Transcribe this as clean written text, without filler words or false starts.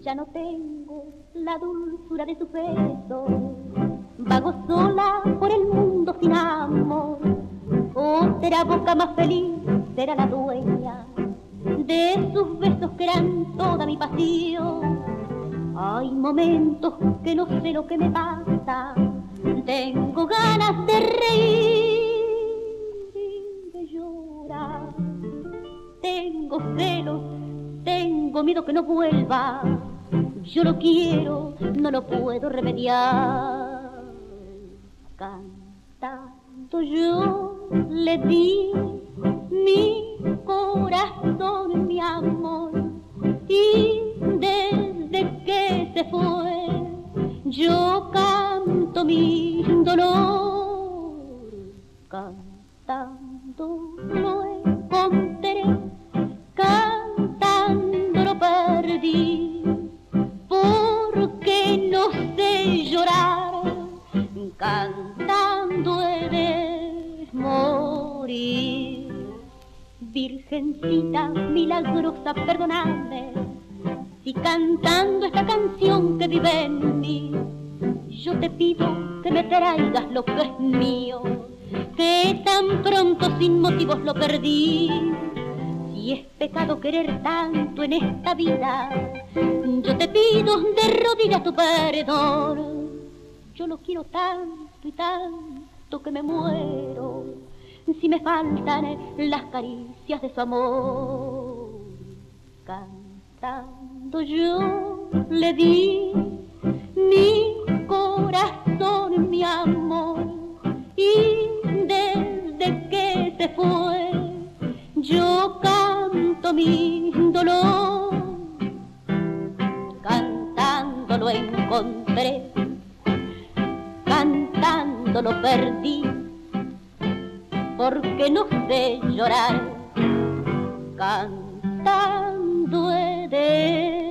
Ya no tengo la dulzura de sus besos, vago sola por el mundo sin amor. Otra boca más feliz será la dueña de sus besos que eran toda mi pasión. Hay momentos que no sé lo que me pasa, tengo ganas de reír y de llorar. Tengo celos, tengo miedo que no vuelva. Yo lo quiero, no lo puedo remediar. Cantando yo le di mi corazón, mi amor, y desde que se fue yo canto mi dolor. Cantando lo encontré, cantando lo perdí, porque no sé llorar, cantando he de morir. Virgencita milagrosa, perdóname, si cantando esta canción que vive en mí, yo te pido que me traigas lo que es mío, que tan pronto sin motivos lo perdí. Si es pecado querer tanto en esta vida, yo te pido de rodillas tu perdón. Yo lo quiero tanto y tanto que me muero si me faltan las caricias de su amor. Cantando yo le di mi corazón, mi amor, y desde que se fue yo canto mi dolor. Cantando lo encontré, cantando lo perdí, porque no sé llorar, cantando he de